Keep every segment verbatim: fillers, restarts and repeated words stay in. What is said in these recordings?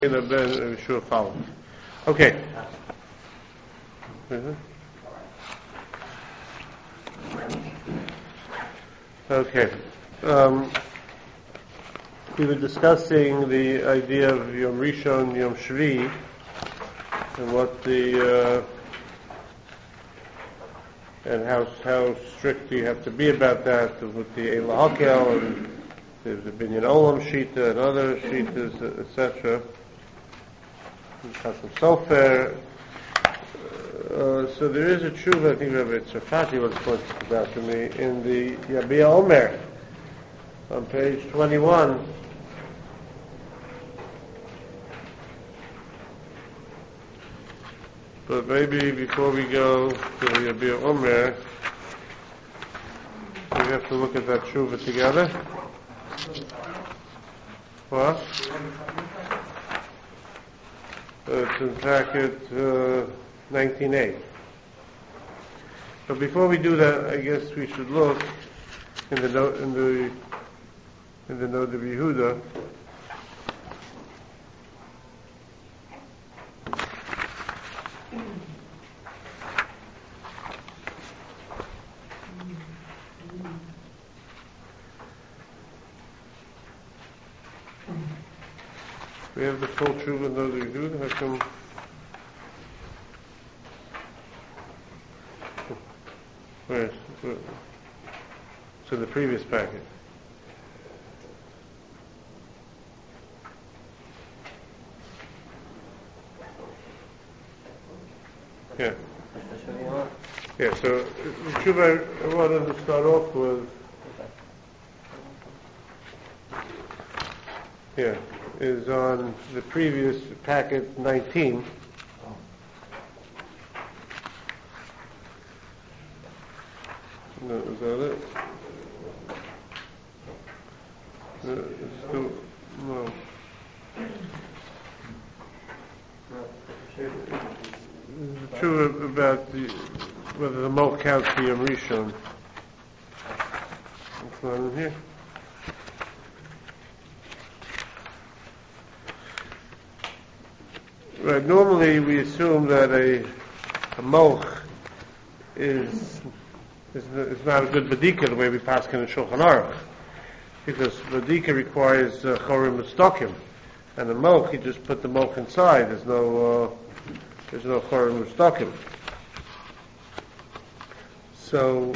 Ben sure follow. Okay. Mm-hmm. Okay. Um, we were discussing the idea of Yom Rishon, Yom Shvi, and what the uh, and how how strict you have to be about that with the Eila Hakel and there's the Binyan Olam Shita and other Shitas, et cetera. Chasam Sofer. Uh, so there is a tshuva, I think Rabbi Tzarfati was pointing this out to me, in the Yabia Omer, on page twenty-one. But maybe before we go to the Yabia Omer, we have to look at that tshuva together. What? Uh, it's in packet uh, nineteen A. So before we do that, I guess we should look in the note in the in the note of Yehuda. We have the full tshuva in note of Yehuda. How come? Where? Where? It's in the previous packet. Yeah. Yeah, so the tshuva I wanted to start off with. Yeah, is on the previous packet nineteen. No, is that it? No, it's still, no. It's true about the, whether the Mo counts the Yom Rishon. It's not in here. Right, normally we assume that a, a Moch is It's not a good Badika the way we pass in Shulchan Aruch, because Badika requires uh, Chorim Mustakim, and the Moch, you just put the Moch inside. There's no uh, there's no Chorim Mustakim. So,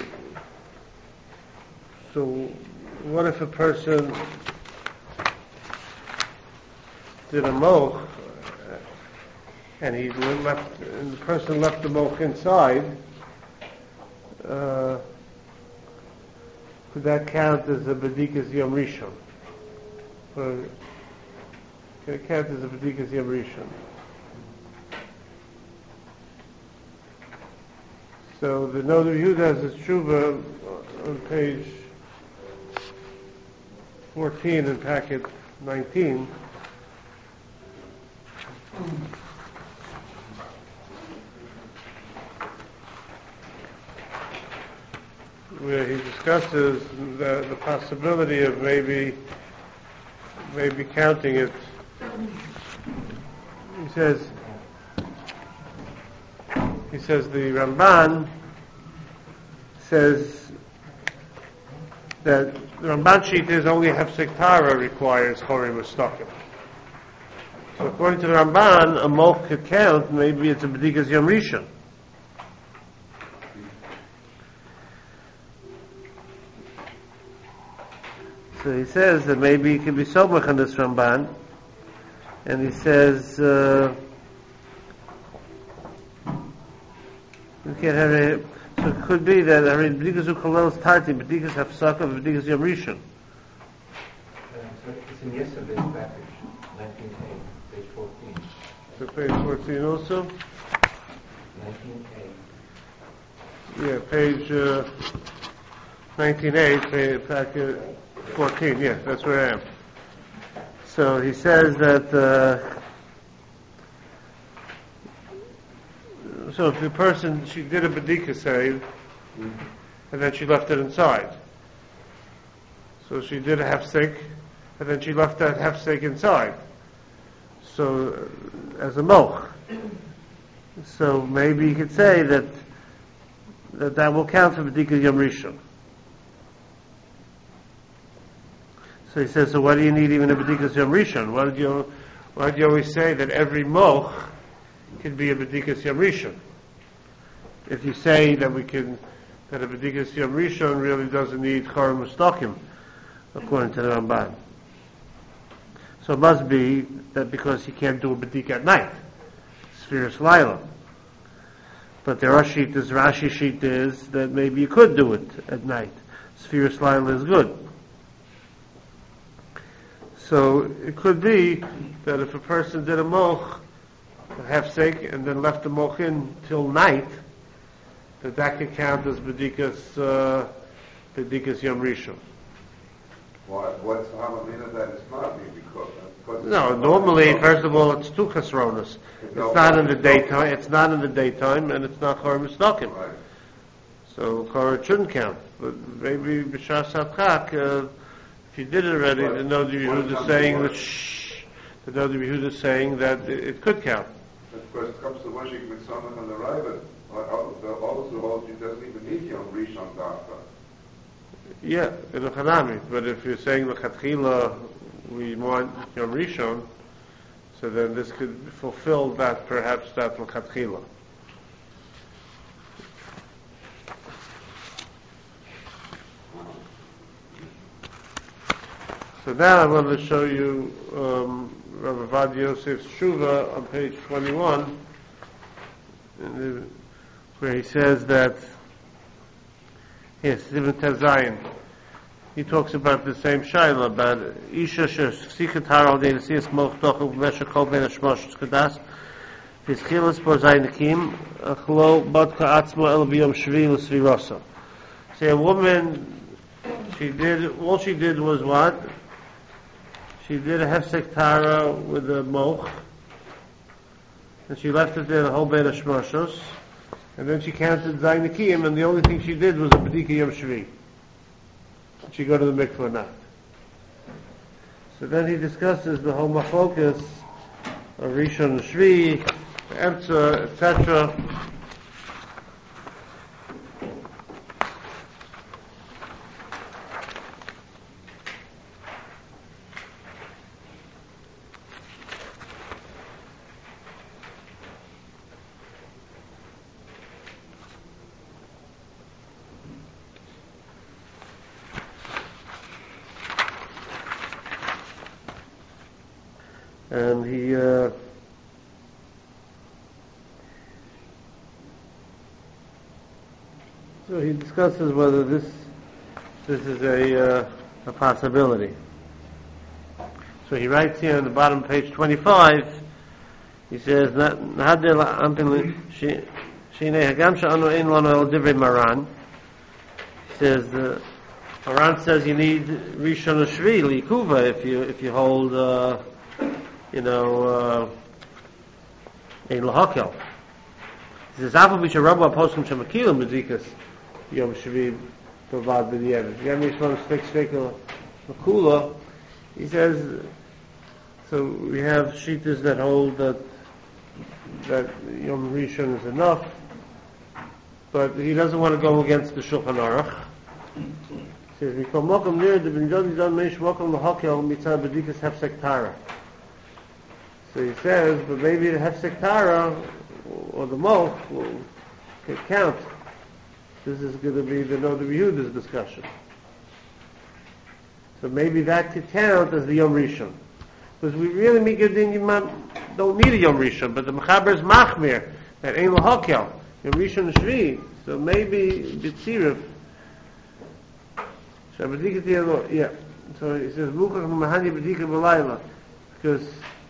so what if a person did a Moch and he left, and the person left the Moch inside? Uh, could that count as a Bedikas Yom Rishon? Or can it count as a Bedikas Yom Rishon? So the Noda Yehuda has his tshuva on page fourteen in packet nineteen. Where he discusses the, the possibility of maybe maybe counting it. He says he says the Ramban says that the Ramban sheet is only Hefsek Tara requires Chorim Mustakim. So according to the Ramban, a Moch could count. Maybe it's a Bedikas Yom Rishon. So he says that maybe he can be somach on this Ramban, and he says uh, we can't have a. So it could be that I mean b'dikas ukolels tarti, b'dikas hafsaka, b'dikas yom rishon. It's in yesterday's package, nineteen A, page fourteen. So page fourteen also. nineteen A. Yeah, page uh, nineteen A, page packet. fourteen, yes, that's where I am. So he says that, uh, so if the person, she did a Badika save, mm-hmm. and then she left it inside. So she did a half steak, and then she left that half steak inside. so uh, as a moch. So maybe you could say that that, that will count for B'dikas Yom Rishon. So he says, so why do you need even a B'dikas Yom Rishon? Why did you, why did you always say that every moch can be a B'dikas Yom Rishon? If you say that we can, that a B'dikas Yom Rishon really doesn't need Chorim Mustakim, according to the Ramban. So it must be that because he can't do a B'dik at night, Sfiras Laila. But there are shittas, Rashi shita is that maybe you could do it at night. Sfiras Laila is good. So it could be that if a person did a moch, a hefsek, and then left the moch in till night, that that could count as B'dikas, uh, B'dikas Yom Rishon. What, what's the Halamina that it's not being because, because No, normally, first of all, it's two chesronas. It's not in the daytime, it's not in the daytime, and it's not Chor Mustakim. Right. So Chor shouldn't count. But maybe B'shas HaChak, uh, if you did it already, But the Noda Yehuda is saying that, shh, the Noda Yehuda is saying that it, it could count. Because it comes to worship with Samach and the Rabbit, also holds you doesn't even need Yom Rishon Dafka. Yeah, in the Hanami. But if you're saying the Chatchila, we want Yom Rishon, so then this could fulfill that, perhaps that L'Chatchila. So now I want to show you um, Rabbi Vad Yosef's Shuva on page twenty-one, in the, where he says that, yes, Ibn Tazayin, he talks about the same shaila, about Isha shesikat haral de nesias moch tochel b'mesha kol ben hashmosh tzkadas v'izchilas por zaynikim achlo bodka atzmo el b'yom shvi l'svirosa. Say a woman, she did, all she did was what? She did a hefsek tara with a moch, and she left it there the whole ben hashmoshos, and then she counted zaynikim, and the only thing she did was a b'dika yom shvi. She go to the mikveh or not. So then he discusses the whole machlokas of Rishon Shvi, Emtza, et cetera. And he uh, so he discusses whether this this is a uh, a possibility. So he writes here on the bottom of page twenty-five. He says, "Nahadel ampin shine hagam she'anu ein lanu el divrei Maran." He says, uh, Maran says you need Rishon Shvi likuva if you if you hold. Uh, You know, a lahakel. He says, "Afu b'she rabba poskim shemakilim b'dikas yom shvi b'vad b'diavad." You have me shloim stik shtekel makula. He says, so we have shitas that hold that that yom rishon is enough, but he doesn't want to go against the Shulchan Aruch. He says, "Mikol mokum nir de ben jodi zon meish mokum lahakel mitzad b'dikas hefsek tara." So he says, but maybe the hefsek tara or the moch will count. This is going to be the Noda Yehuda's discussion. So maybe that could count as the Yom Rishon, because we really make it in don't need a Yom Rishon, but the Mechaber is machmir that ain't lahakel Yom Rishon Shvi. So maybe b'tziruf. Yeah. So he says, "Mukach mahani b'dika b'layla," because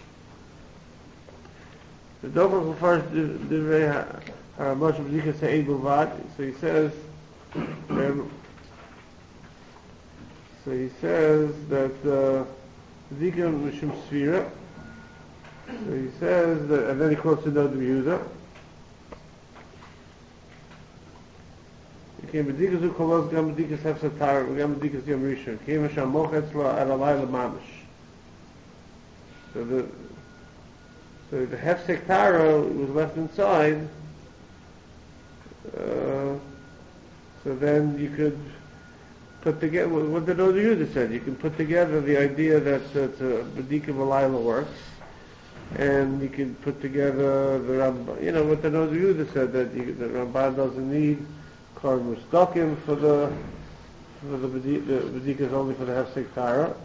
the Dover refers to the Haramosh B'dika Se'ed B'vad. So he says, um, so he says that B'dika Mishum Sfira. So he says that, and then he quotes the Noda Yehuda. Came B'dika Zu Kolos Gam B'dika Hefsek Tara Gam B'dika Yom Rishon. Came Hasham Moch Etzla Ad Alayla Mamish. So the So the hefsek tara was left inside. Uh, so then you could put together what the Noda Yehuda said. You can put together the idea that uh, B'dika V'layla works, and you can put together the Ramban. You know what the Noda Yehuda said, that you, the Ramban doesn't need Korban Mustakim for the for the B'dika, the B'dika is only for the hefsek tara.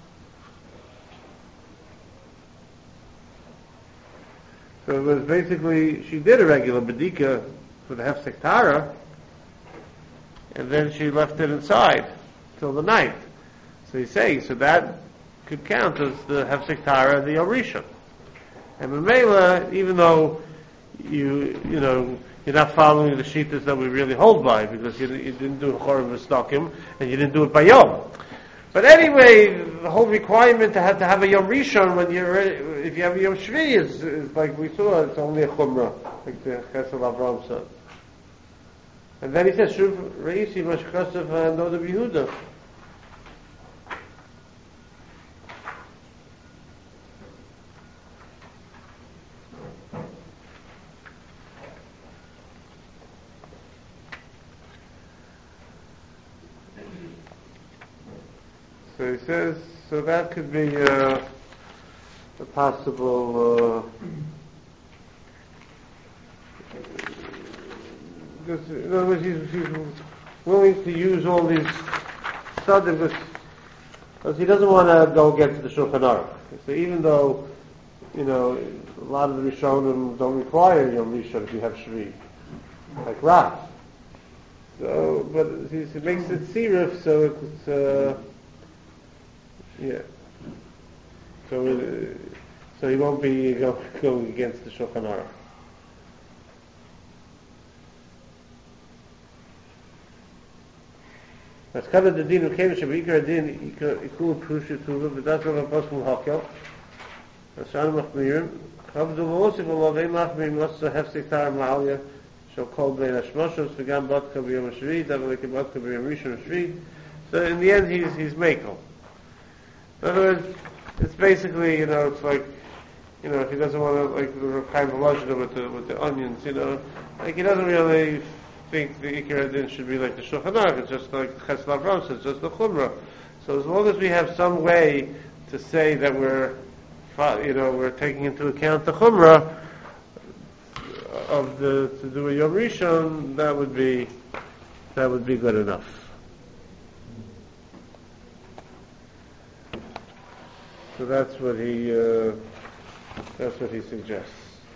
So it was basically, she did a regular B'dika for the hefsek tara, and then she left it inside till the night. So he's saying, so that could count as the hefsek tara and the Orisha. And Mamela, even though you, you know, you're not following the shittas that we really hold by, because you, you didn't do Chorim V'Stokim, and you didn't do it by Yom. But anyway, the whole requirement to have to have a Yom Rishon when you're, if you have a Yom Shvi is, is like we saw, it's only a Chumrah, like the Chesed Avram said. And then he says, Shuv Reisi Mashkasav Noda Yehuda. So he says, so that could be uh, a possible, uh, because in other words, he's, he's willing to use all these studies because, because he doesn't want to go against the Shulchan Aruch. So even though, you know, a lot of the Rishonim don't require Yom Rishon if you have Shvi, like Rav. So, but he, he makes it Sirif, so it's, uh, yeah. So, uh, so he won't be go, going against the Shulchan Aruch. That's covered the din of Kevish of Ikar Din Ikul Prusha Tuva, but that's what I'm supposed to Hakel. That's Shan Machmirim. Chavdu Vosif Olavei Machmirim Masa Hefsek Tar Ma'alya Shal Kol Bein Hashmoshos V'gam Batka B'yom Shvi Davalek Batka B'yom Rishon Shvi. So in the end he's, he's Mekel. In other words, it's basically, you know, it's like, you know, if he doesn't want to, like, the kind of Volozhina with the, with the onions, you know, like he doesn't really think the Ikar Din should be like the Shulchan Aruch, it's just like Chesed Avram, it's just the Chumrah. So as long as we have some way to say that we're, you know, we're taking into account the Chumrah of the, to do a Yom Rishon, that would be, that would be good enough. So that's what he, uh, that's what he suggests.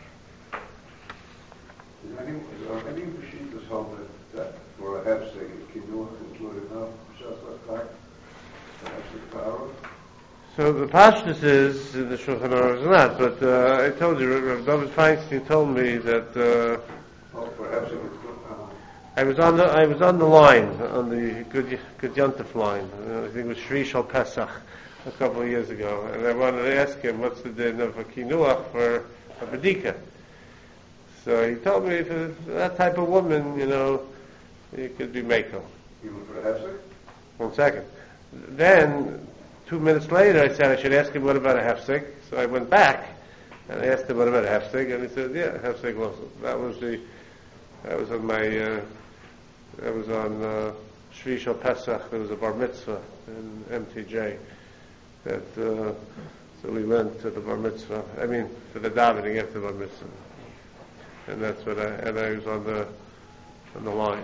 Is there any, is there any Peshitas hold that, that for a hefsek, Kinuach included enough Shas Lachak, the hefsek Tara? So the Pashtus is, in the Shulchan Aruch is not, but uh, I told you, Rav David Feinstein told me that, uh, Oh, for hefsek it's good. Uh, I was on the, I was on the line, on the Good, Good Yontif line, uh, I think it was Shri Shal Pesach, a couple of years ago, and I wanted to ask him what's the din of a kinuach for a bedika. So he told me for that type of woman, you know, it could be mako. Even for the hefsek? One second. Then, two minutes later, I said I should ask him what about a hefsek. So I went back and I asked him what about a hefsek, and he said, yeah, hefsek also. That was the, that was on my, uh, that was on uh, Shri Shal Pesach. There was a bar mitzvah in M T J. That uh, so we went to the bar mitzvah. I mean, for the davening after the bar mitzvah, and that's what I and I was on the on the line.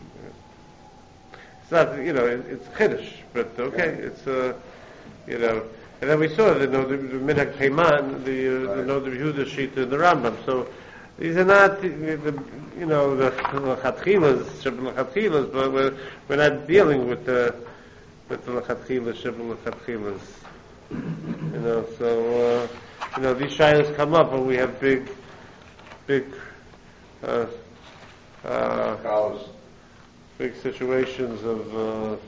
It's not, you know, it, it's chiddush, but okay, it's uh, you know. And then we saw the no the minhag peiman, the uh, the no the Yehuda sheet in the Rambam. So these are not the, the you know the lechatchilas, lechatchilas, but we're we're not dealing with the with the lechatchilas, lechatchilas. You know, so uh, you know these shilas come up, and we have big, big, uh, uh, big situations of uh,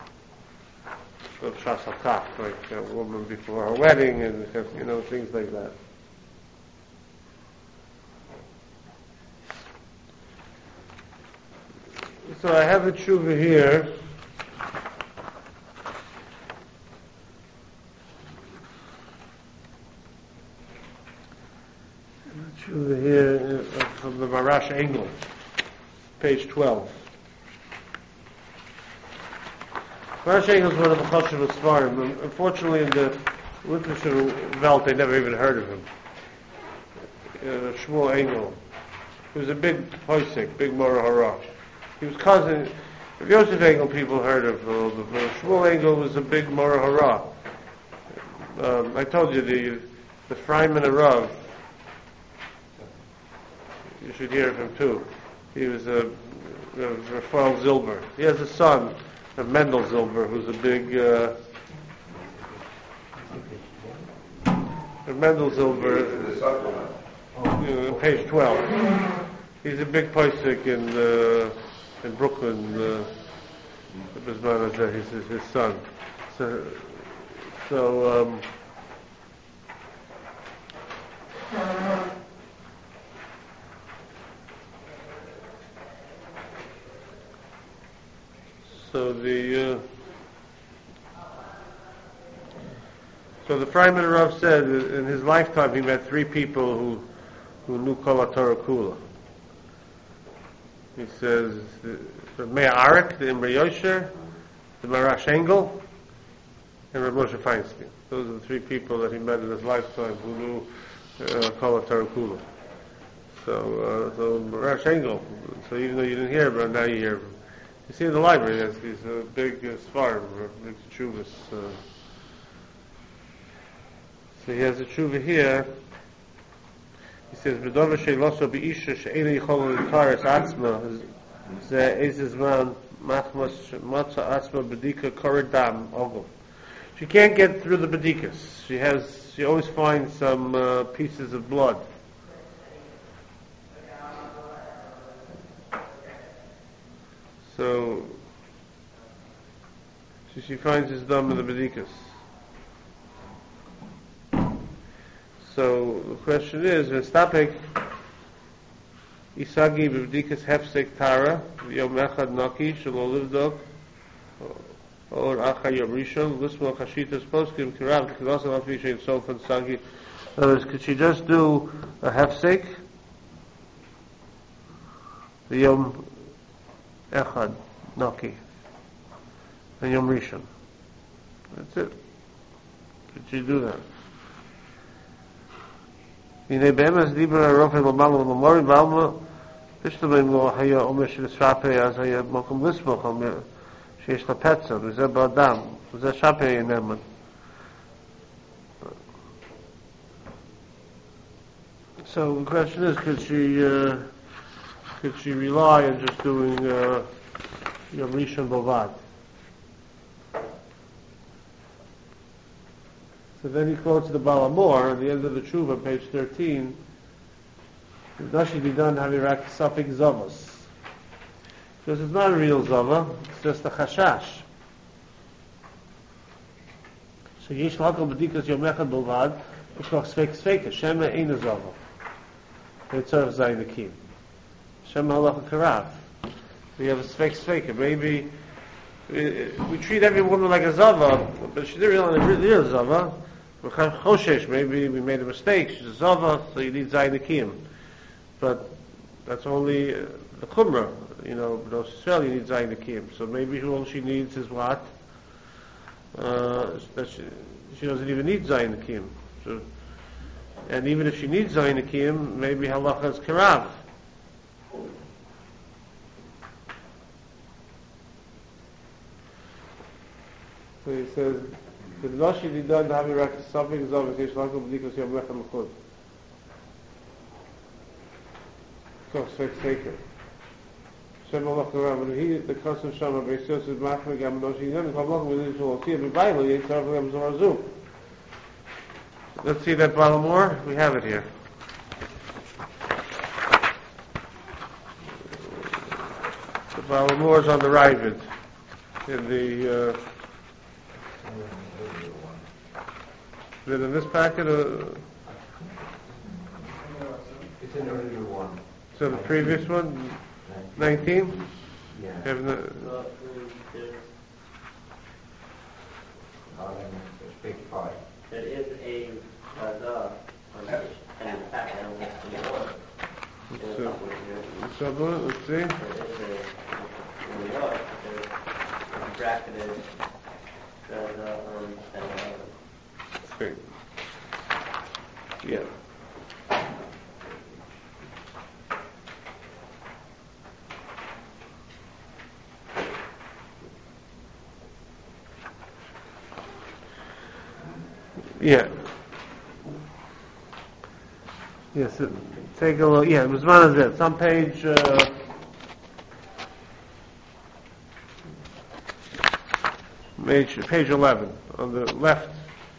of shas hakaf, like a woman before her wedding, and you know things like that. So I have a tshuva here. Tshuva here uh, from the Marash Engel, page twelve. Marash Engel is one of the Chashuv Sfarim. Unfortunately, in the literature Welt, they never even heard of him. Uh, Shmuel Engel. He was a big Poisek, big Mora Hara. He was cousin. The Yosef Engel people heard of a little bit, but Shmuel Engel was a big Mora Hara. Um, I told you the the Freiman Arav. You should hear of him too. He was a, a Raphael Zilber. He has a son, a Mendel Zilber, who's a big. Uh, a Mendel Zilber, uh, you know, page twelve. He's a big Poisek in uh, in Brooklyn. Uh, he's his, his son. So, so. Um, So the uh, so the Freiman Rav said in his lifetime he met three people who who knew Kol HaTorah Kula. He says the Meir Arik, the Imre Yosher, the Marash Engel, and Rav Moshe Feinstein. Those are the three people that he met in his lifetime who knew uh, Kol HaTorah Kula. So uh, so Marash Engel. So even though you didn't hear about him, now you hear him. You see in the library, he has these uh, big uh, svarim, big tshuvas. Uh, so he has a tshuva here. He says, "V'dova she'loso be'isha she'ena yichol l'taris atzma ze ezes man machmas matza atzma bedika koridam ogel." She can't get through the bedikas. She has. She always finds some uh, pieces of blood. So, so she finds his dam in the bedikas. So the question is, Vestapek Isagi b'bedikas hefsek tara yom echad naki shelo livdok or acha yom rishon l'smo chashitas poskim kirav k'nosam afi shein sofan sagi. In other words, could she just do a hefsek the yom Echad, Naki, and Yom Rishon. That's it. Did you do that? Hine be'emes dibra rofei l'malam l'mori v'alma pishtamim lo haya omer sh'nisrapei az haya mokum lismoch omer sheyesh l'petza v'zeh ba'adam v'zeh shapei yineman. So the question is, could she uh, could she rely on just doing uh, Yom Rishon Bovad? So then he quotes the Baal HaMor at the end of the Tshuva, page thirteen. Nashi Didan Havirak Safik Zavos. Because it's not a real Zava, it's just a Chashash. So Yesh L'Hakol B'dikas Yom Echad Bovad, U'Koch Sfeik Sfeika, Shema Ein a Zava. Yitzarech Zayin Akim. Shem Halacha Karav. We have a Sfeik Sfeika. Maybe we, we treat every woman like a Zava, but she's not really a real Zava. Choshesh, maybe we made a mistake. She's a Zava, so you need Zayin Akim. But that's only uh, the Chumrah. You know, but Israel you need Zayin Akim. So maybe all she needs is what? Uh, that she, she doesn't even need Zayin Akim. So, and even if she needs Zayin Akim, maybe Halacha is Karav. So he says, the Nashi Didan Havirak Safik Zavos Yesh L'Hakol B'dikas Yom Echad L'chud. So Sfeik Sfeika. Shem Halacha Karav. And he, the Kosev Shama, Beisos is Machmer Gam Nashi Didan, Chom Lach V'Nid Shol See it Bible, Yitzarech Gam Zorazu. Let's see that Baal HaMor. We have it here. The Baal HaMor is on the Ravid in the. Uh, Is it in this packet? Or? It's in the original one. So the previous one, nineteen. Yeah. Have the, Um, it's page five. There is a Chazah on page And in fact, I don't think it's the one. Let's In see. a couple of years. Let's have a look. Let's see. There is a, in New York, there's a bracketed, there's a, um, and, uh, Okay. Yeah. Yeah. Yes, it, take a look. Yeah, it was one of it. It's on page, uh, page, page eleven, on the left.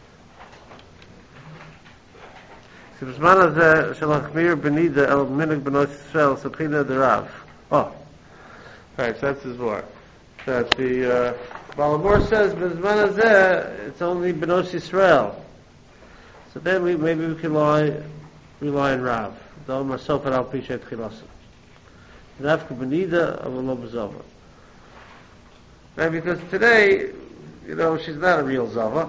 בזמן הזה של החמיר בנידה אל מנהג בנות ישראל סבחינה דרב. Oh, right, so that's his word. That the uh, Balamor says בזמן הזה it's only bnot Yisrael. So then we maybe we can rely rely on Rav. Dom Marsof al Pishet Chilasim. Rav Benida of a Zava. Right, because today, you know, she's not a real Zava.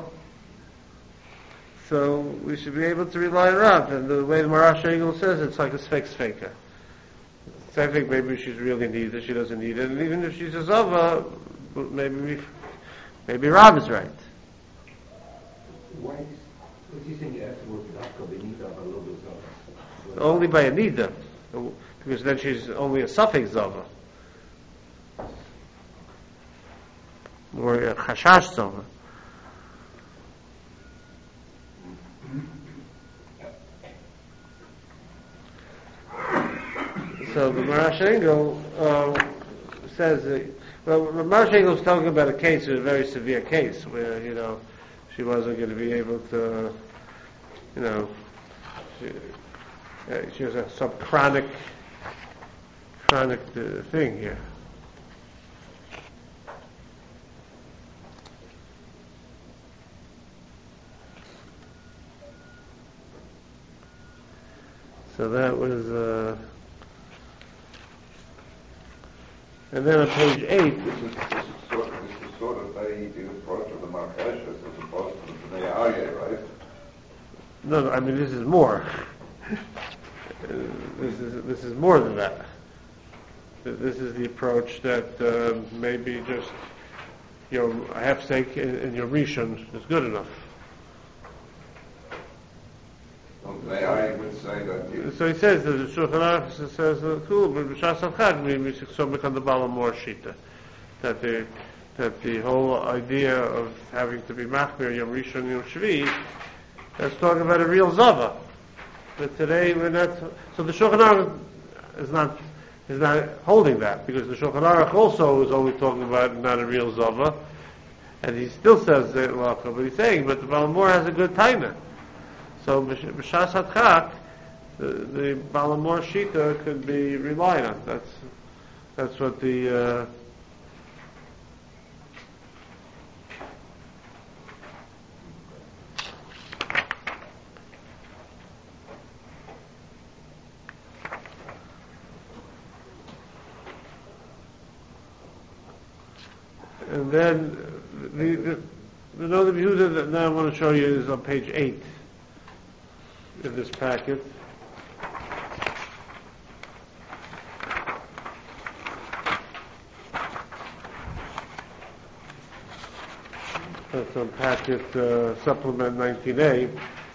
So we should be able to rely on Rav. And the way the Marash Egel says, it's like a Sfek Sfeka. So I think maybe she's really needed, she doesn't need it. And even if she's a Zava, maybe we, maybe Rav is right. Why is, what's he saying you have to work Dafka Benida of a little bit? Only by a Nida. Because then she's only a suffix Zava. Or a Chashash Zava. So the Marash Engel uh, says, that, well, the Marash Engel is talking about a case, a very severe case, where, you know, she wasn't going to be able to, you know, she, uh, she has a, some chronic, chronic uh, thing here. So that was, uh, and then on page eight, This is, this is sort of, this is sort of the, the approach of the Marquesas as opposed to the Bnei Aryeh, right? no, no, I mean this is more. Uh, this is this is more than that. Th- This is the approach that uh, maybe just your half steak in, in your rishon is good enough. Well, Bnei Aryeh would say that you, So he says that the Shulchan Aruch says uh, cool, but b'shas avchad we we should so become the Balamor Shita, that the that the whole idea of having to be machmir Yom Rishon Yom Shvi, that's talking about a real zava. But today we're not. So the Shulchan Aruch is not is not holding that, because the Shulchan Aruch also is only talking about not a real zava, and he still says that la'cha, but he's saying, but the Balamor has a good taina. So b'shas hadchak, the, the Balamor Shita could be relied on. That's that's what the uh, and then the the, the another view that now I want to show you is on page eight in this packet. That's on packet uh, supplement nineteen A.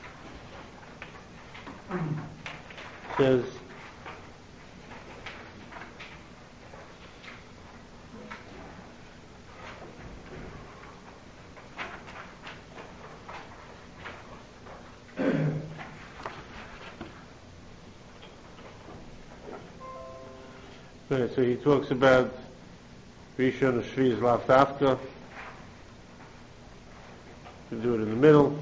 Says Right, so he talks about Rishon Shvi is Lav Dafka. You do it in the middle.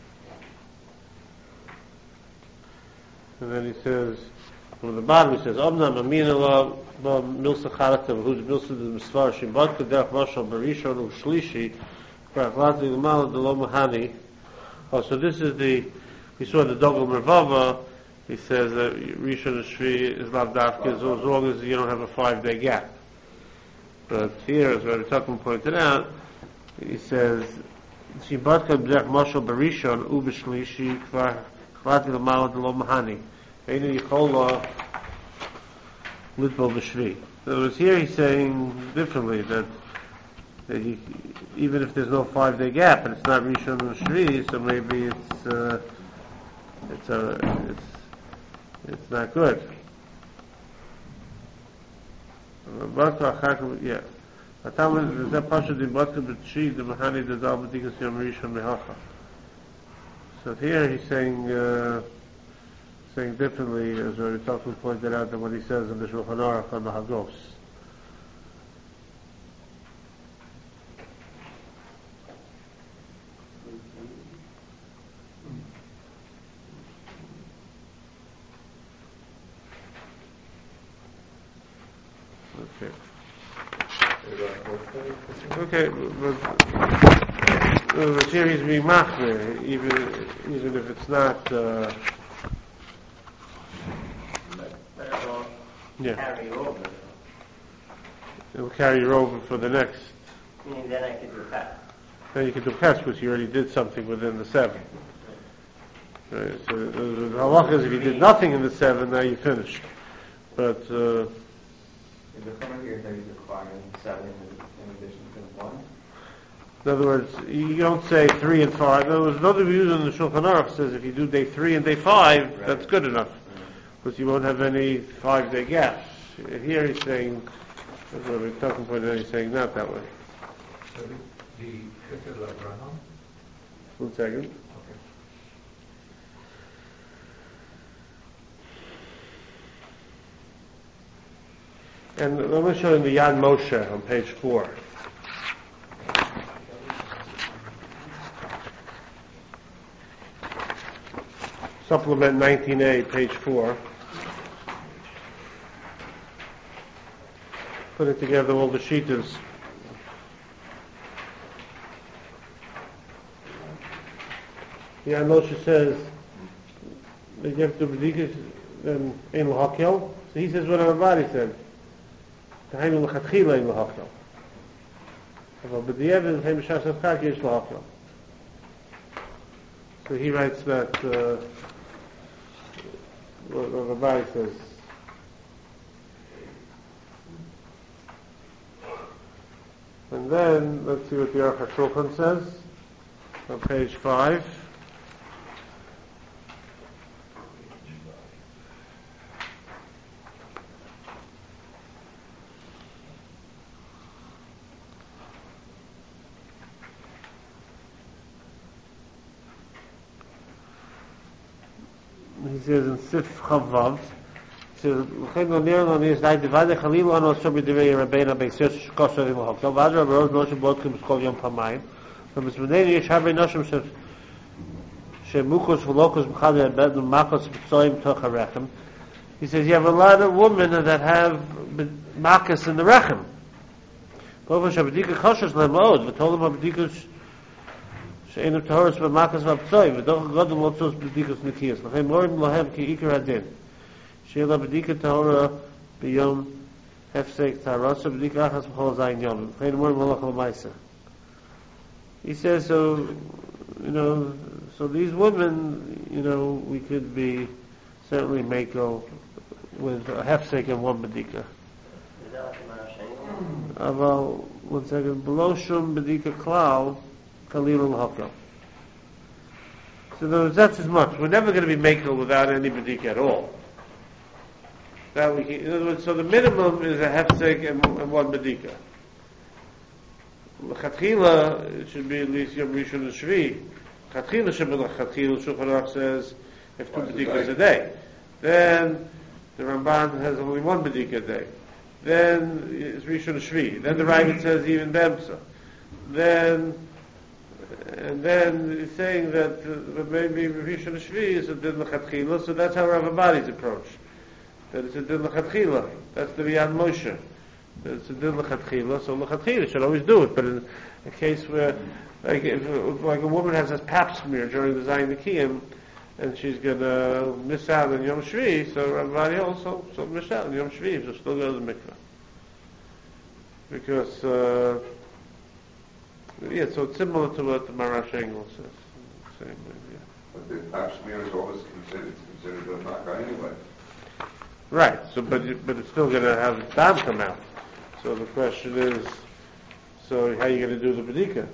And then he says, from the bottom he says, Omnam Amina La Ba Milsa Charatav, who's Milsa the Misvar Shimbat Kedach Mashal Barishon U Shlishi, Prachlati L'mal D'Lo Mahani. Oh, so this is the, we saw the Dogel Mervava. He says that Rishon Shvi is Lav Dafka as long as you don't have a five-day gap. But here, as Rabbi Tuckman pointed out, he says, Shibat Kedach Mashal Barishon U B'Shlishi Kvar Chvati l'mao de lo mahani. Ve'inu yichola litbol b'shvi. In other words, here he's saying differently that, that he, even if there's no five-day gap and it's not Rishon and Shvi, so maybe it's uh, it's a it's it's not good. Yeah. So here he's saying uh, saying differently, as Aristotle pointed out, than what he says in the Shulchan Aruch on the Hagos. Okay. Okay, but, but here he's being machmir, even even if it's not. Uh, But it'll yeah, carry over. it'll carry you over for the next. Meaning then I could do that. Then you can do Pesach because you already did something within the seven. Right, so the, the halach is if you did nothing in the seven, now you finished. But uh, Is the comment here that he's requiring seven in addition to one? in other words, you don't say three and five. In other words, another view in the Shulchan Aruch says if you do day three and day five, Right. that's good enough because you won't have any five-day gaps. Here he's saying, that's what we're talking about. He's saying not that way. So the, the Chesed Abraham, One second. okay. And let me show you the Yad Moshe on page four. Supplement nineteen A, page four. Putting together all the shitas. Yad Moshe says that you have to b'dikas and ein l'hakel. So he says what everybody said. Tahaynu l'chatchila ein l'hakel. But b'diavad hay b'shas avkak yesh l'hakel. So he writes that uh, what everybody says. And then let's see what the Aruch HaShulchan says on page five. He says in Sif Chavav, he says, "L'chein lo nir lo nir zdai divade chalilu ano so b'divei Rabbeinu b'Yisrael shkoso rim l'hokel v'adra b'roz Moshe bodkim b'skol yom pamayim v'mizmenei yesh harvei noshim shemukos v'lokos b'chad yadbed makos b'tzoyim toch harechem." He says you have a lot of women that have makos in the rechem. B'ofen shabedika kosher le'mod v'tolim habedikas שאין תהורס במקס והפצוי ודוח גודל מוצוס בדיקוס נקייס לכן מורים להם כעיקר הדין שיהיה לה בדיקה טהורה ביום הפסק טהרוסה בדיקה אחת בכל זין יום לכן מורים הלוך למייסה. He says so, you know, so these women, you know, we could be certainly mako with a hefsek and one bedika. Is that like a Marashain? Aval, one second, below shum bedika klal Khalil al-Hakel. So in other words, that's as much. We're never going to be makel without any bedika at all. That we can, in other words, so the minimum is a hefsek and, and one bedika. L'chatchila, it should be at least Yom Rishon and Shvi. Chatchila should be l'chatchila. Shulchan Aruch says if two bedikas a day. Then the Ramban has only one bedika a day. Then it's Rishon and Shvi. Then the Ravid says even Bemsa. Then And then he's saying that uh, maybe Rishon Shvi is a din l'chatchila, so that's how Rav Abadi's approach. That it's a din l'chatchila. That's the Yad Moshe. That it's a din l'chatchila, so l'chatchila should always do it. But in a case where, like, if, like a woman has a pap smear during the Zayin Nikiyim, and she's going to miss out on Yom Shvi, so Rav Abadi also so miss out on Yom Shvi, so still go to the mikveh. Because, uh, yeah, so it's similar to what the Marash Engel says. Same way, yeah. But the pap smear is always considered, considered a makkah anyway. Right. So, but you, but it's still going to have dam come out. So the question is, so how are you going to do the bedika?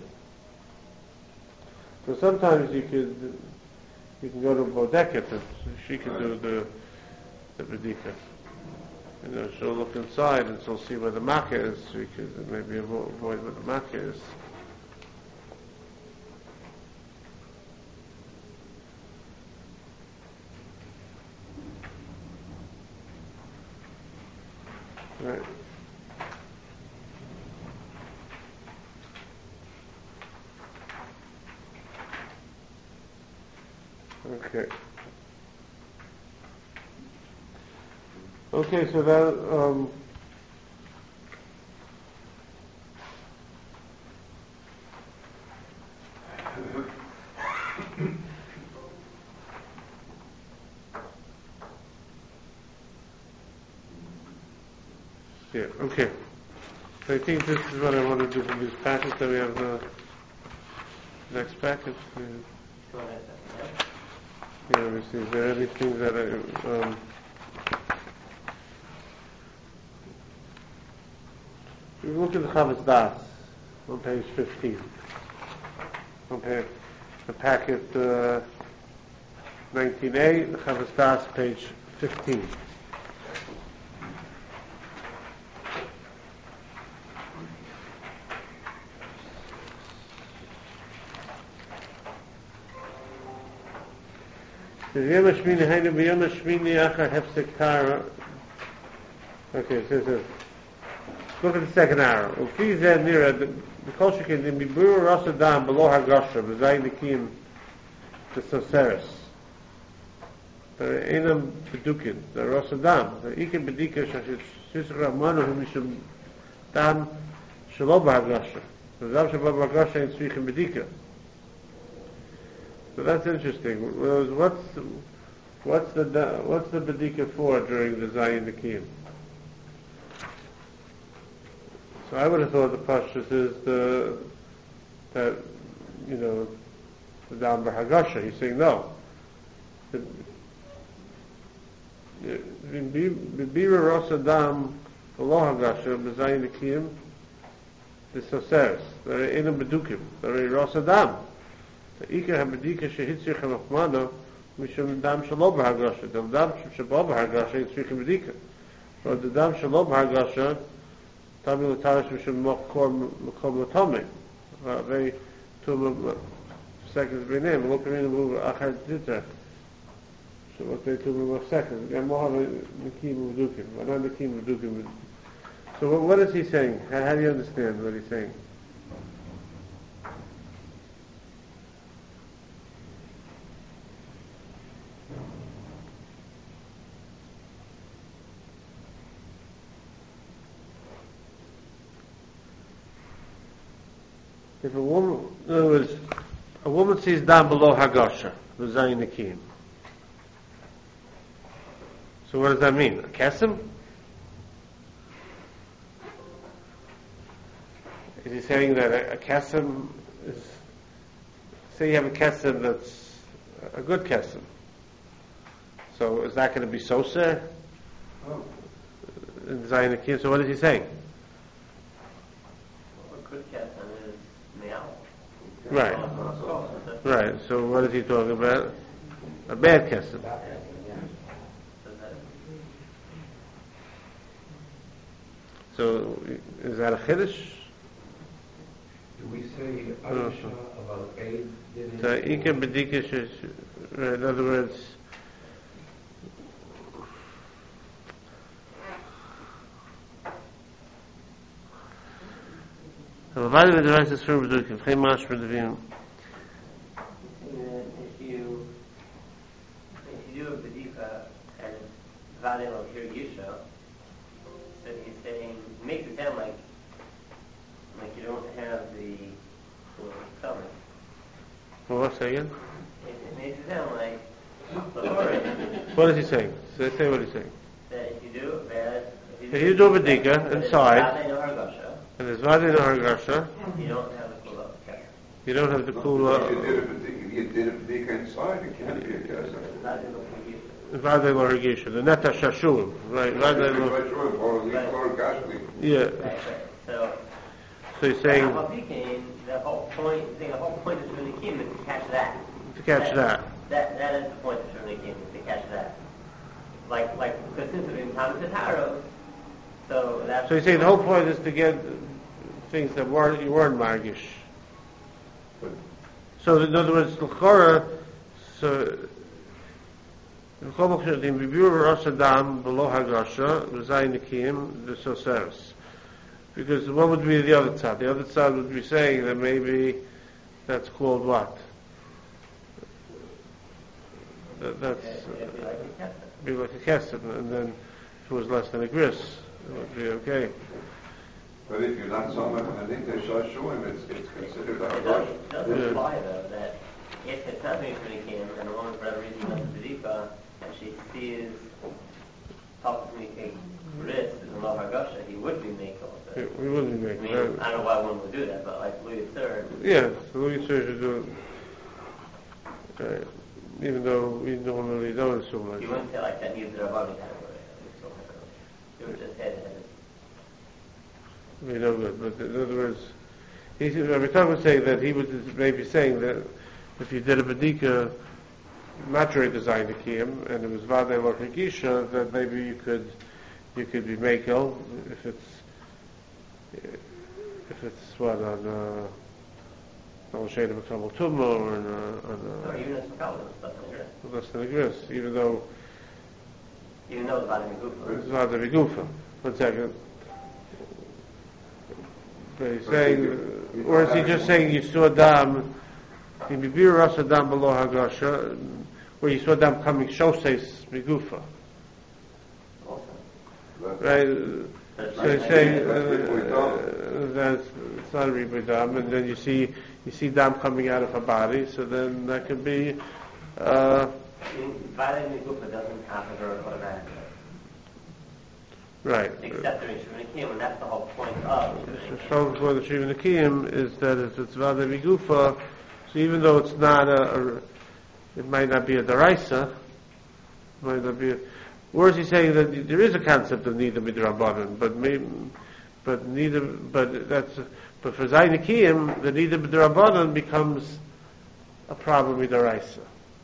So sometimes you could, you can go to Bodeket and she can do the the bedika. You know, she'll look inside and she'll see where the makkah is. So you could maybe avo- avoid where the makkah is. Right. Okay. Okay, so that, um, yeah, okay. So I think this is what I want to do from these packets that we have the next package. Yeah. Go ahead, yeah. Yeah, let me see. Is there anything that I, um, we look at the Chavis Das on page fifteen. Okay, the packet uh, nineteen A, the Chavis Das, page fifteen. Okay, it says, uh, look at the second arrow. Ufi zeh nira, the culture can be buru rasa dam below hargasha, b'zayin nikim the soseris. The enam bedukin, the rasa dam, the ikin bedika shashis ramanu hu mishum dam shalo b'hargasha. The dam shalo b'hargasha in tzrichim bedika. So that's interesting. What's what's the what's the bedika for during the Zayin Nikim? So I would have thought the pashtus is the that you know the dam b'hagasha. He's saying no. B'bira rosa dam below hagasha b'Zayin Nikim the soseres. They're in a bedukim. They're in rosa dam. The ikar habedika shehitzich hamachmano mishum dam shalo b'hagasha. The dam shalo b'hagasha is tzrichim bedika. But the dam shalo b'hagasha tabi l'tarish mishum mokor mokor l'tomei. Very two seconds b'nei lo kamin l'mu achar dita. So what they two more seconds. And more nikim v'dukim. Another nikim v'dukim. So what is he saying? How, how do you understand what he's saying? If a woman, in other words, a woman sees down below Hagasha, the Zayin Nikim. So what does that mean? A kesem? Is he saying that a, a kesem is, say you have a kesem that's a good kesem. So is that going to be soser? Oh. In Zayin Nikim? So what is he saying? A good kesem is meow. Right. Right. So what is he talking about? A bad kesem. So is that a chiddush? Do we say Aisha about Eid? So Ika Bedika Shesh, in other words, אבל ועד בדבר ספר בדוקים, וכי ממש מדברים. If you if you do a bedika and Vadim of your Yisha, so he's saying, it makes it sound like like you don't have the cover. Well, what's that again? It, it makes it sound like the What is he saying? Say, say what he's saying. that if you do it bad, If you do a bedika but it's inside, Vadim or Hargasha, and there's Vadi no Hargasha, you don't have a kula. you don't have the If you kula. did a bedika you did it big inside, it can't be a kesser. Vadei lo Regisha. Vadei lo Regisha, the Neta Shashuim, right? Vadei lo, Right, right, or the Right. Klor Gashli. yeah. Right, right. So, So he's saying Avalpikein, the whole point, the whole point of Shminikim is to catch that. to catch that. That that is the point of Shminikim, is to catch that. Like like because since we're in Thomas Taro, so that's So he's saying the whole point is to get things that weren't you weren't margish. So in other words, l'chora, so in Bibur Rosh Adam below Hagasha, Zayin Nikim, the Soseres. Because what would be the other side? The other side would be saying that maybe that's called what? That, that's it'd be like a kesef. be like a kesef, and then if it was less than a gris, it would be okay. But if you're not someone in the Nita Shashuim, it's, it's considered a It Hagosh. doesn't, doesn't Yeah. imply though that if it's not doing Shminikim and a woman for whatever reason does a B'dika and she sees talking to me take risks in Lo Hagasha, he would be makel. We we wouldn't be I making mean, that. I don't know why one would do that, but like Louis the Third, Yeah, so Louis Sir should do it. Uh, even though we normally don't assume like you that. wouldn't say like that needs the Rabbani category. You would just say that it's We know good, but in other words, he's, Rabbi Tom was saying that he was maybe saying that if you did a Badika Matre design the Kiyam, and it was Vadei Lo Regisha, that maybe you could you could be Makel if it's if it's what on uh on Shade of a Kabul Tumma or on, uh, on or uh, even it's Makabal and stuff like that. less than a gris, even though Even though it's Vadei Megufa. it's Vadei Vigufa. One second. But he's But saying, you- you or is he don't just have- saying you saw Adam in Bibir Ras Adam below Hagasha, where you saw Adam coming Shoses Migufa, Also. right? That's So right. he's saying That's uh, Ribui uh, that's it's not a Ribui Dam, and then you see you see Dam coming out of her body, so then that could be. Uh, I mean, Vadei Megufa doesn't happen to her automatically. right. Except during Shminikim, and that's the whole point of So Shminikim. shown for the Shiva Nikiyim is that if it's Vada Vigufa, so even though it's not a, a it might not be a Daraisa, might not be a, or is he saying that there is a concept of Nida Midrabanan, but maybe, but neither, but that's, but for Zayin Nikiyim, the Nida Midrabanan becomes a problem with Daraisa.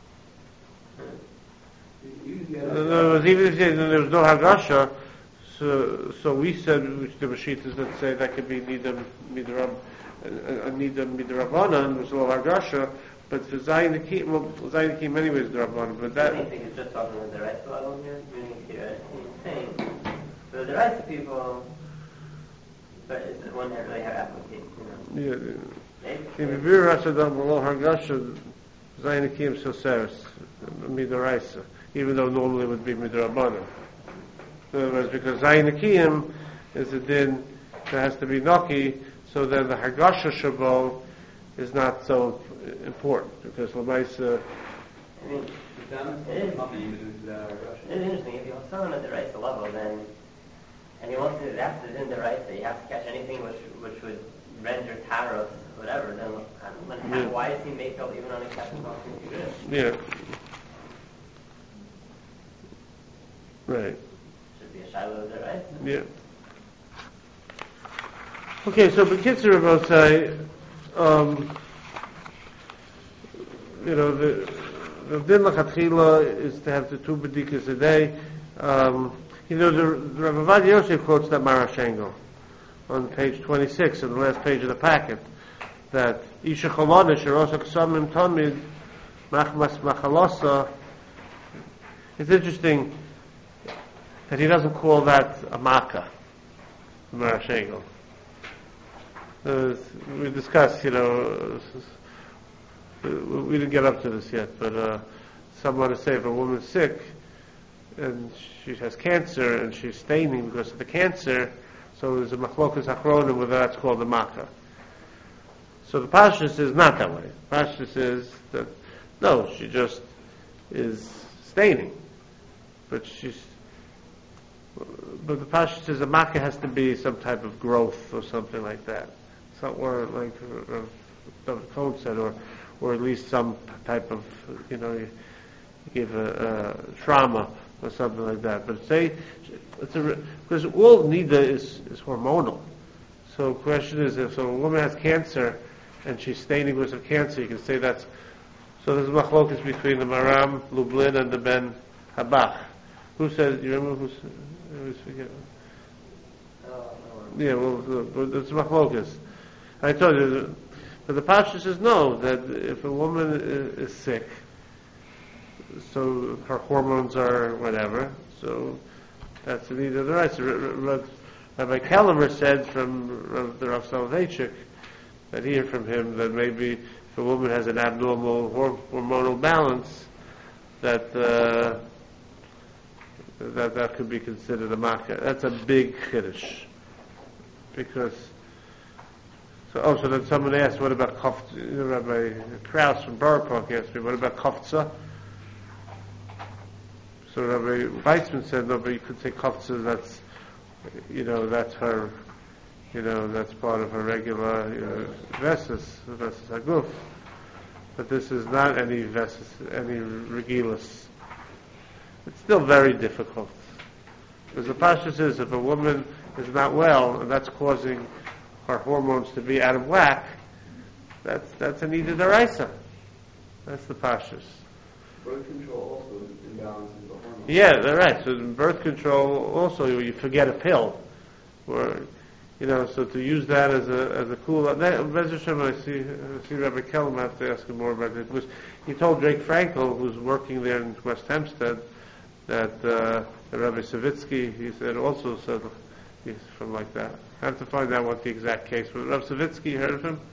In other words, even if there was no Hagasha, so so we said, which the Mashitas that say that could be Nida Midrab, a Nida Midrabanan, was no Hagasha, but for Zayin Nikiyim, well, Zayin Nikiyim anyway is Drabanan, but I that, think it's just talking with the rest of them here, meaning here, he's saying, so the rest of people, but it's the one that really have application, you know. yeah, Maybe- in Bibir Rasadam below Hagasha, Zayin Nikiyim Soseres, Midoraisa, even though normally it would be Midrabanan. In other words, because Zayin Nikiyim is a din that has to be Naki, so then the Hagasha Shabo is not so important, because Lamaisa, I mean, It It is. nothing you do to that or it's interesting, if you have someone at the right level, then, and he wants to, that's the in the right, that you have to catch anything which which would render taros, whatever, then, when, Yeah. why is he make up even on a catching talking to good? yeah. Right. Should be a shiloh of the right? Yeah. Okay, so B'kitzur about say, um, you know, the the din l'chatchila is to have the two bedikas a day. Um, you know, the, the Rav Avad Yosef quotes that Marash Engel on page twenty-six, on the last page of the packet, that Isha Cholona Sherosa Ksamim Tamid Machmas Machalasa. It's interesting that he doesn't call that a makkah, Marash Engel. Uh, we discussed, you know, uh, we didn't get up to this yet, but uh, someone to say if a woman's sick and she has cancer and she's staining because of the cancer, so there's a machlokas achronim whether that's called a makkah. So the pashtus is not that way. Pashtus is that no, she just is staining, but she's. But the pashtus is a makkah has to be some type of growth or something like that. So, or like uh, David Cohn said, or or at least some type of, you know, you give a, a trauma or something like that. But say, it's a, because all nida is, is hormonal. So the question is, if so a woman has cancer and she's staining with of cancer, you can say that's, so there's a machlokas between the Maram, Lublin, and the Ben Habach. Who says, you remember who's, who's forget? Yeah, well, it's machlokas. I told you, but the Pasha says no, that if a woman is, is sick, so her hormones are whatever, so that's the need of the right. So Rabbi Kellemer said from the Rav Soloveitchik that he heard from him that maybe if a woman has an abnormal hor- hormonal balance, that uh, that that could be considered a makkah. That's a big chiddush, because. So, oh, so then someone asked, what about kafta? You know, Rabbi Krauss from Borough Park asked me, what about kafta? So Rabbi Weissman said, no, but you could say kafta, that's, you know, that's her, you know, that's part of her regular, you know, vesis, vesis haguf. But this is not any vesis, any regilas. It's still very difficult. Because the Pasha says if a woman is not well, and that's causing her hormones to be out of whack, that's that's a nida d'oraisa. That's the Pashas. Birth control also imbalances the hormones. Yeah, they're right. So in birth control also you forget a pill, or you know, so to use that as a as a cool. Bez Hashem, I see I see Rabbi Kelm. I have to ask him more about it. Because he told Drake Frankel, who's working there in West Hempstead, that uh, Rabbi Savitsky, he said also said he's from like that. I have to find out what the exact case was. Rav Savitsky, you heard of him?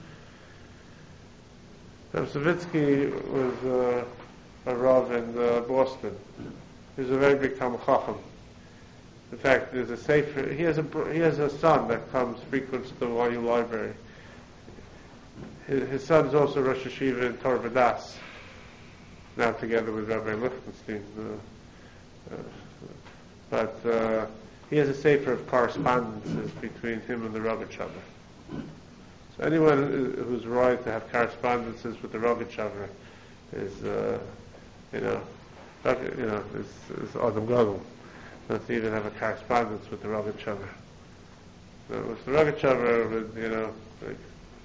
Rav Savitsky was uh, a Rav in uh, Boston. He was a very big Talmid Chacham. In fact, there's a sefer. He has a he has a son that comes frequently to the Y U library. His, his son is also Rosh Hashiva in Torah B'das, now together with Rabbi Lichtenstein. Uh, uh, but. Uh, He has a sefer of correspondences between him and the Rogatchover. So anyone who's right to have correspondences with the Rogatchover is, uh, you know, you know, is, is Adam Gadol. Not to even have a correspondence with the Rogatchover. So with the Rogatchover, with, you know, like,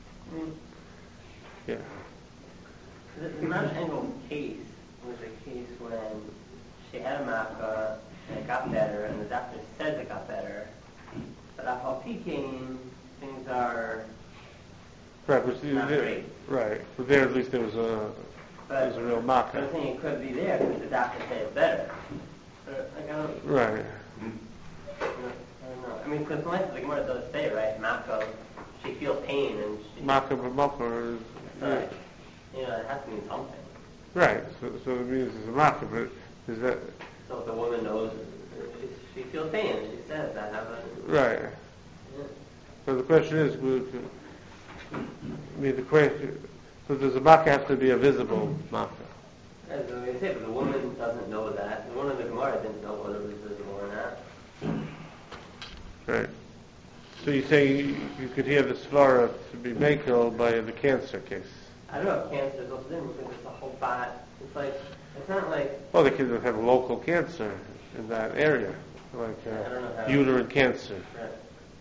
yeah. The, the Mount Engel case was a case when she had a makkah and it got better, and the doctor says it got better. But after peaking, things are right, but not there, great. Right, but there at least there was a But there was a real makkah. I think it could be there because the doctor said it's better. So, like, I don't, Right. I don't know. I mean, because the Gemara does say, right, makkah, she feels pain and she... Makkah b'makkah is... So, you know, it has to mean something. Right, so, so it means it's a makkah, but is that... So if the woman knows, she feels pain, and she says, I have a... Right. Yeah. So the question is, I mean, the question, so does the makkah have to be a visible makkah? As I say, but the woman doesn't know that. The woman in the Gemara didn't know whether it was visible or not. Right. So you say you, you could hear the svara to be makel by the cancer case? I don't know if cancer is also different because it's a whole body. It's like, it's not like... Well, they could have local cancer in that area, like uh, I don't know how uterine cancer. Right.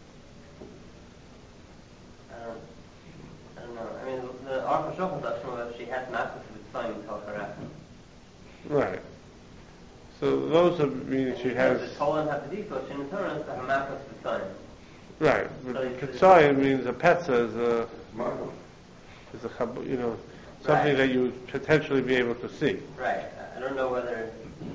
I don't, I don't know. I mean, the Arfa Shofar does show that she had makkah to the time until her after. Right. So those are meaning she has... The Tolan have the default, she didn't turn to have makkah to the time. Right. So But it's- Ketzayim means a petza is a, Marvel. is a chab- you know, something Right. that you would potentially be able to see. Right. I don't know whether...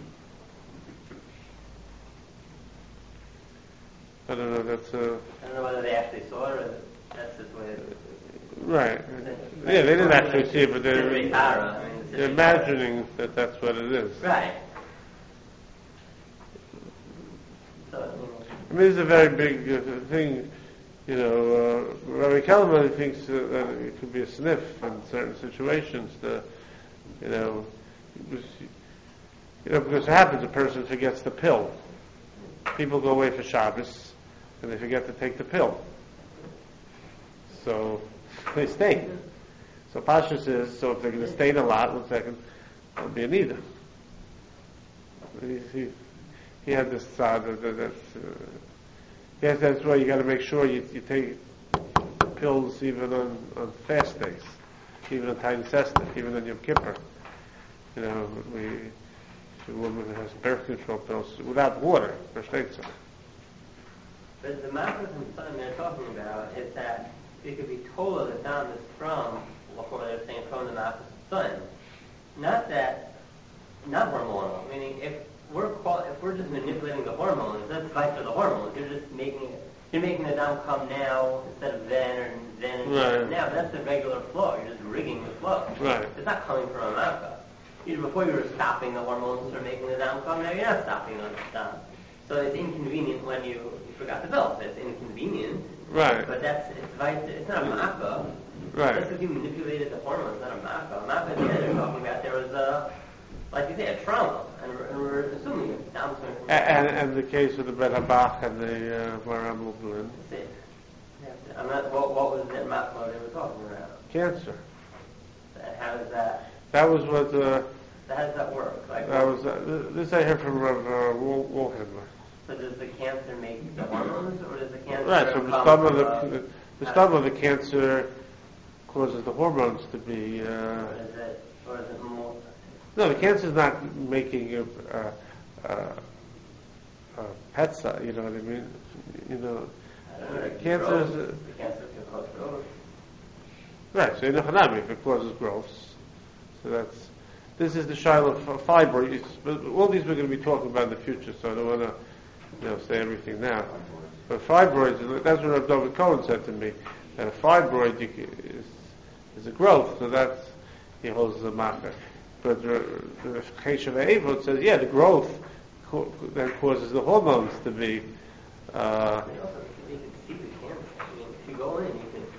I don't know, that's a... I don't know whether they actually saw it or that's just the way it... Right. Yeah, they didn't actually see it, but they're, It's a Tara. I mean, it's a they're Tara. imagining that that's what it is. Right. So, you know, I mean, it's a very big uh, thing. You know, uh, Rabbi Kalman thinks uh, that it could be a sniff in certain situations. To, you know, because, you know, because it happens, a person forgets the pill. People go away for Shabbos, and they forget to take the pill. So they stay. So Pashas is, so if they're going to stain a lot, one second, that'll be a nida. He, he, he had this thought that, that that's, uh, yes, that's why you got to make sure you, you take pills even on, on fast days, even on Tain Sesta, even on Yom Kippur. You know, we, a woman has birth control pills without water, versteht sich. But the matters and something they're talking about is that it could be told that dam is from, what they're saying, from the matters of sun. Not that, not hormonal. Meaning, if we're qual- if we're just manipulating the hormones, that's vice for the hormones. You're just making it, you're making the dam come now instead of then, or then and Right. now. But that's the regular flow. You're just rigging the flow. Right. It's not coming from a makkah. You before you were stopping the hormones from making the dam come. Now you're not stopping the dam. So it's inconvenient when you, you forgot to fill. It's inconvenient. Right. But that's it's vice. It's not a makkah. Right. Just because you manipulated the hormones, not a makkah. A makkah, yeah, they're talking about there was a, like you say, a trauma, and we're, and we're assuming it's down coming from. And, and, and the case of the Ben Habach and the uh, Maram Lublin. That's it. Yeah, I'm not. What, what was that makkah they were talking about? Cancer. And how does that? That was what, uh, How does that work? Like, that was, uh, this I heard from Rav uh, Wol- Wolfhammer. so does the cancer make the hormones, or does the cancer? Right, so the come stem of from, the, uh, the, the stem of the cancer causes the hormones to be, uh, Or is it, or is it more? no, the cancer is not making a, uh, uh, uh, petsa, you know what I mean? You know, I don't know, like cancer growth. is, uh, The cancer can cause growth. right, so in the Hanami, if it causes growths, so that's, this is the shiloh of fibroids, but all these we're going to be talking about in the future, so I don't want to, you know, say everything now. But fibroids, that's what Rav David Cohen said to me, that a fibroid you ca- is, is a growth, so that's, he holds the makkah. But the Cheshav Avot says, yeah, the growth co- then causes the hormones to be, uh, And also, you can see the cancer. I mean, if you go in, you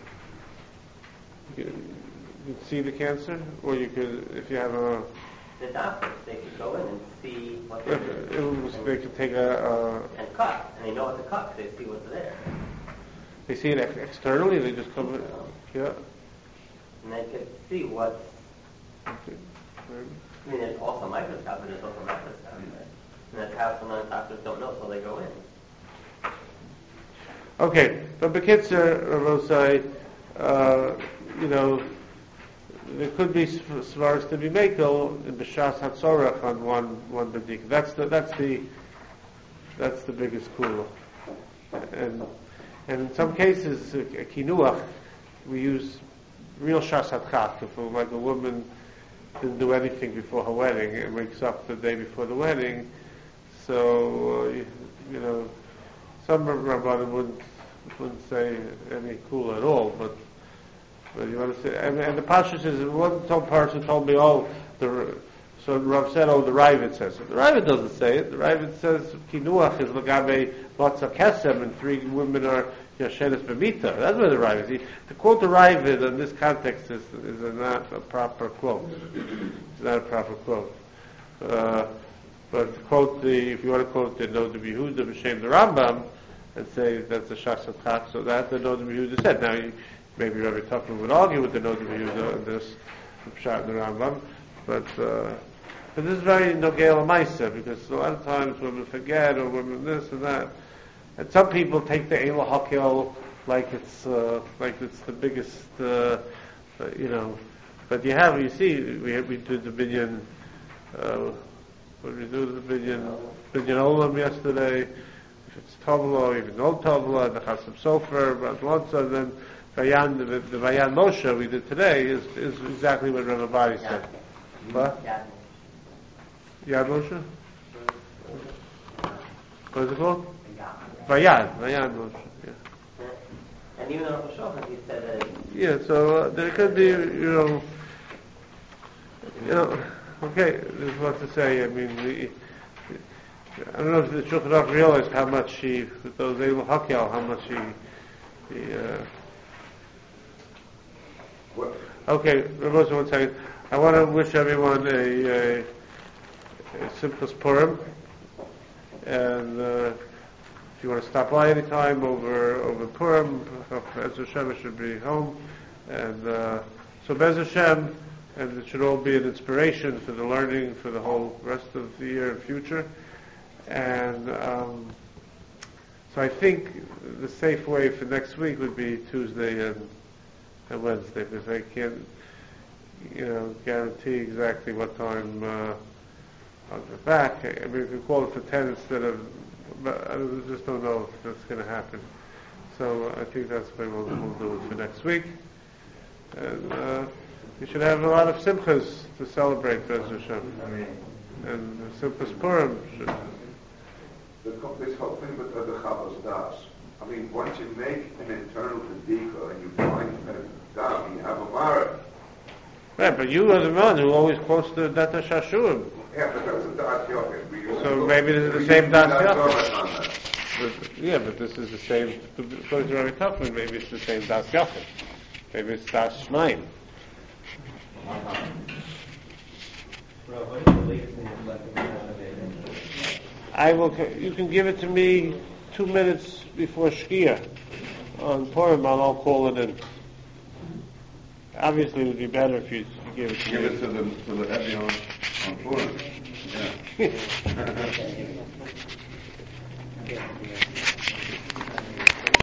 can. you, you can see the cancer, or you could, if you have a, The doctors, they could go in and see what if, they're doing. it was, they could take a, And cut. And they know what to cut, 'cause they see what's there. uh, they see it ex- externally, they just come, in, yeah. And they could see what's. Okay. I mean, there's also microscope, and there's also microscope. Right? And that's how sometimes doctors don't know, so they go in. Okay, but Bekitzer, Ravosai, uh, you know, there could be svaras to be makel in B'shas Hatzorach on one one bedik. That's the that's the that's the biggest kula. And and in some cases, a kinuach, we use real shas hatchak. If like a woman didn't do anything before her wedding and wakes up the day before the wedding, so uh, you, you know, some rabbanim wouldn't wouldn't say any kula at all, but. But you want to say, and, and the Pasha says, one told person told me, oh, the, so Rav said, oh, the Ravid says it. The Ravid doesn't say it. The Ravid says, Kinuach is Lagabe Batsa Kesem, and three women are Yashenis Bemita. That's what the Ravid is. To quote the Ravid in this context is, is a not a proper quote. It's not a proper quote. Uh, but to quote the, if you want to quote the Noda B'Yehuda B'Shem the Rambam, and say that's the Shas HaTchak, so that's the Noda B'Yehuda said. Now, you, maybe Rabbi Tuchman would argue with the Noda B'Yehuda in this Pshat in the Rambam, but uh, but this is very Nogel Maisa, because a lot of times women forget, or women this and that, and some people take the Eila Hakel like it's uh, like it's the biggest, uh, uh, you know. But you have, you see, we we did the Binyan, uh, what did we do the Binyan Binyan Olam yesterday. If it's Tovla, even no Tovla, the Chasam Sofer, Rav Lonza, and then Vayan, the, the Vayan Moshe we did today is, is exactly what Rav Abadi said. What? Yeah. Yad Moshe? What is it called? Vayan, Vayan Moshe, yeah. And even on Shulchan, he said that. Yeah, so uh, there could be, you know, you know, okay, there's what to say. I mean, the, I don't know if the Shulchan Aruch realized how much she, with those Eil Hakel, how much he, he uh, What? okay, Rabbi, one second. I want to wish everyone a, a, a simple Purim, and uh, if you want to stop by anytime over over Purim, Ezra Hashem should be home, and uh, So Bez Hashem, and it should all be an inspiration for the learning for the whole rest of the year and future. And um, so I think the safe way for next week would be Tuesday and, and Wednesday, because I can't, you know, guarantee exactly what time uh, I'll get back. I mean, if you call it for ten instead of, but I just don't know if that's going to happen. So I think that's the way we'll, we'll do it for next week. And uh, we should have a lot of simchas to celebrate Bez Hashem. And the Simchas Purim should. The co- This whole thing with the Chavos Das, I mean, once you make an internal Tadika and you find a Dam, you have a Mara. Right, but you are the one who always quotes the Data Shashuim. Yeah, but that's a Das Yochid. We use So it- maybe this is the we same use Das that Yochid. Zohar on that. But, yeah, but this is the same, according to Rabbi Tuffman, maybe it's the same Das Yochid. Maybe it's Das Shmaim. I will, you can give it to me two minutes before Shkia on Purim, and I'll call it in. Obviously, it would be better if you give it to Give me. it to the, to the Ebi on, on Purim. Yeah.